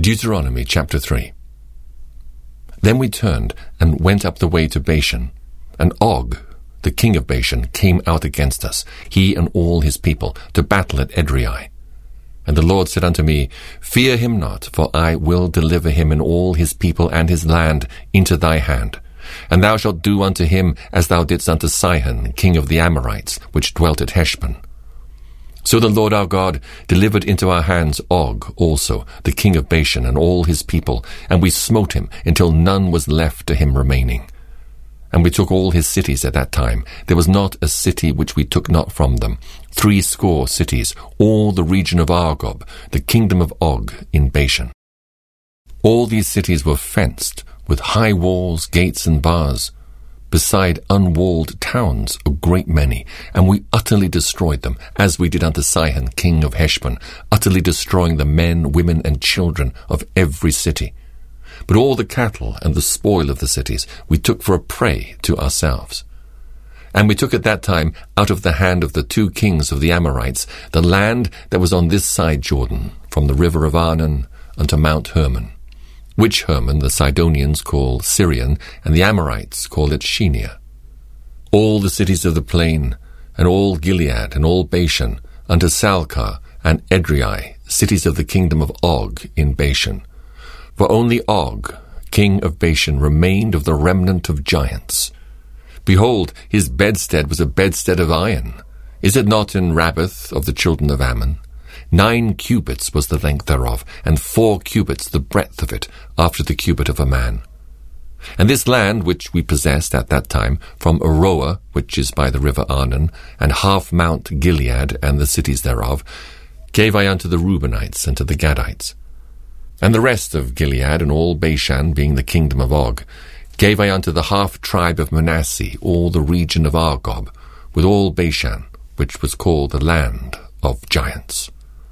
Deuteronomy chapter 3. Then we turned and went up the way to Bashan, and Og, the king of Bashan, came out against us, he and all his people, to battle at Edrei. And the Lord said unto me, Fear him not, for I will deliver him and all his people and his land into thy hand. And thou shalt do unto him as thou didst unto Sihon, king of the Amorites, which dwelt at Heshbon. So the Lord our God delivered into our hands Og also, the king of Bashan, and all his people, and we smote him until none was left to him remaining. And we took all his cities at that time. There was not a city which we took not from them. 80 cities, all the region of Argob, the kingdom of Og in Bashan. All these cities were fenced, with high walls, gates, and bars, beside unwalled towns a great many, and we utterly destroyed them, as we did unto Sihon, king of Heshbon, utterly destroying the men, women, and children of every city. But all the cattle and the spoil of the cities we took for a prey to ourselves. And we took at that time out of the hand of the 2 kings of the Amorites the land that was on this side Jordan, from the river of Arnon unto Mount Hermon, which Hermon the Sidonians call Syrian, and the Amorites call it Shinear. All the cities of the plain, and all Gilead, and all Bashan, unto Salcah and Edrei, cities of the kingdom of Og in Bashan. For only Og, king of Bashan, remained of the remnant of giants. Behold, his bedstead was a bedstead of iron. Is it not in Rabbath of the children of Ammon? 9 cubits was the length thereof, and 4 cubits the breadth of it, after the cubit of a man. And this land which we possessed at that time, from Aroer, which is by the river Arnon, and half Mount Gilead and the cities thereof, gave I unto the Reubenites and to the Gadites. And the rest of Gilead and all Bashan, being the kingdom of Og, gave I unto the half tribe of Manasseh, all the region of Argob, with all Bashan, which was called the land of giants.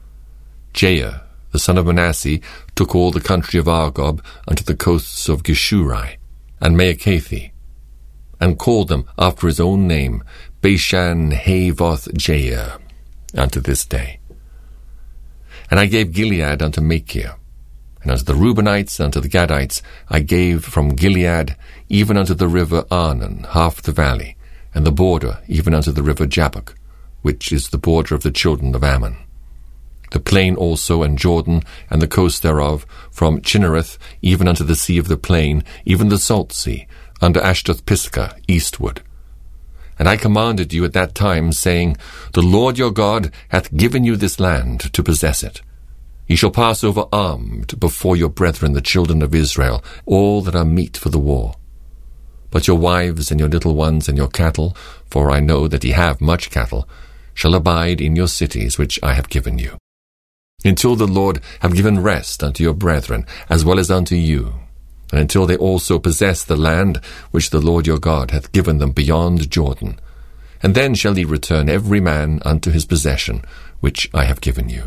Jair, the son of Manasseh, took all the country of Argob unto the coasts of Geshuri and Maacathi, and called them after his own name, Bashan Havoth Jair, unto this day. And I gave Gilead unto Machir, and unto the Reubenites and unto the Gadites I gave from Gilead even unto the river Arnon half the valley, and the border even unto the river Jabbok, which is the border of the children of Ammon. The plain also, and Jordan, and the coast thereof, from Chinnereth even unto the sea of the plain, even the salt sea, unto Ashdoth-Pisgah eastward. And I commanded you at that time, saying, The Lord your God hath given you this land to possess it. Ye shall pass over armed before your brethren the children of Israel, all that are meet for the war. But your wives and your little ones and your cattle, for I know that ye have much cattle, shall abide in your cities which I have given you, until the Lord have given rest unto your brethren, as well as unto you, and until they also possess the land which the Lord your God hath given them beyond Jordan. And then shall ye return every man unto his possession, which I have given you.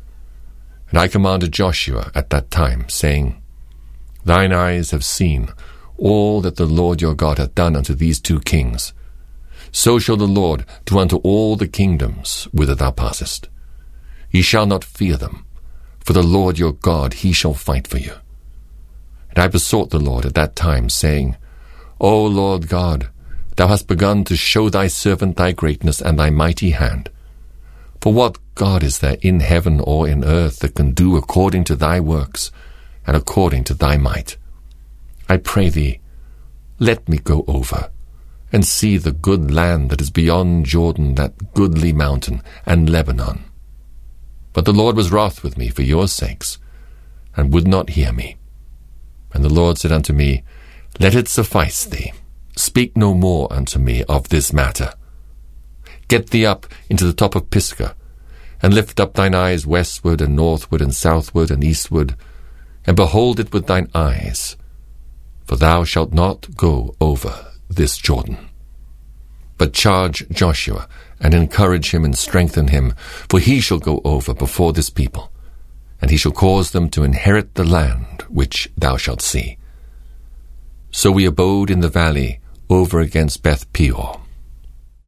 And I commanded Joshua at that time, saying, Thine eyes have seen all that the Lord your God hath done unto these 2 kings. So shall the Lord do unto all the kingdoms whither thou passest. Ye shall not fear them, for the Lord your God, he shall fight for you. And I besought the Lord at that time, saying, O Lord God, thou hast begun to show thy servant thy greatness and thy mighty hand. For what God is there in heaven or in earth that can do according to thy works and according to thy might? I pray thee, let me go over and see the good land that is beyond Jordan, that goodly mountain, and Lebanon. But the Lord was wroth with me for your sakes, and would not hear me. And the Lord said unto me, Let it suffice thee. Speak no more unto me of this matter. Get thee up into the top of Pisgah, and lift up thine eyes westward and northward and southward and eastward, and behold it with thine eyes. For thou shalt not go over this Jordan. But charge Joshua, and encourage him and strengthen him, for he shall go over before this people, and he shall cause them to inherit the land which thou shalt see. So we abode in the valley over against Beth Peor.